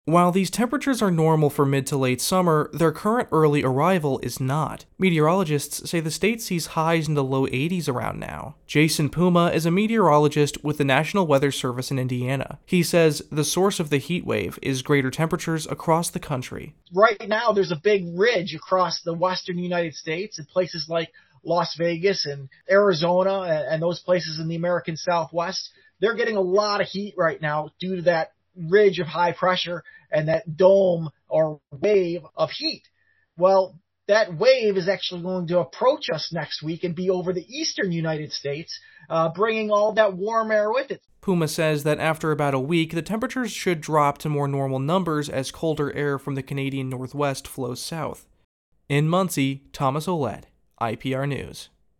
While these temperatures are normal for mid to late summer, their current early arrival is not. Meteorologists say the state sees highs in the low 80s around now. Jason Puma is a meteorologist with the National Weather Service in Indiana. He says the source of the heat wave is greater temperatures across the country. Right now, there's a big ridge across the western United States in places like Las Vegas and Arizona and those places in the American Southwest. They're getting a lot of heat right now due to that ridge of high pressure and that dome or wave of heat. Well, that wave is actually going to approach us next week and be over the eastern United States, bringing all that warm air with it. Puma says that after about a week, the temperatures should drop to more normal numbers as colder air from the Canadian Northwest flows south. In Muncie, Thomas Olette, IPR News.